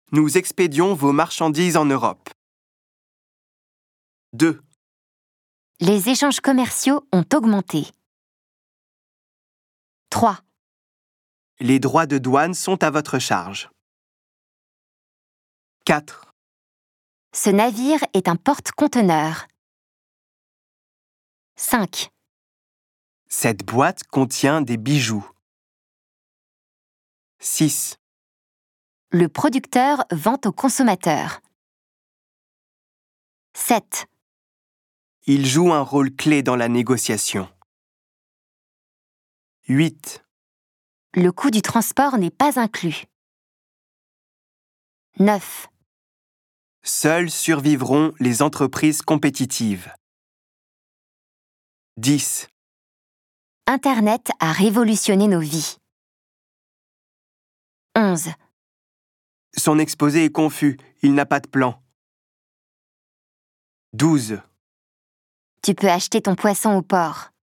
Nous expédions vos marchandises en Europe. 2. Les échanges commerciaux ont augmenté. 3. Les droits de douane sont à votre charge. 4. Ce navire est un porte-conteneurs. 5. Cette boîte contient des bijoux. 6. Le producteur vend au consommateur. 7. Il joue un rôle clé dans la négociation. 8. Le coût du transport n'est pas inclus. 9. Seules survivront les entreprises compétitives. 10. Internet a révolutionné nos vies. 11. Son exposé est confus, il n'a pas de plan. 12. Tu peux acheter ton poisson au port.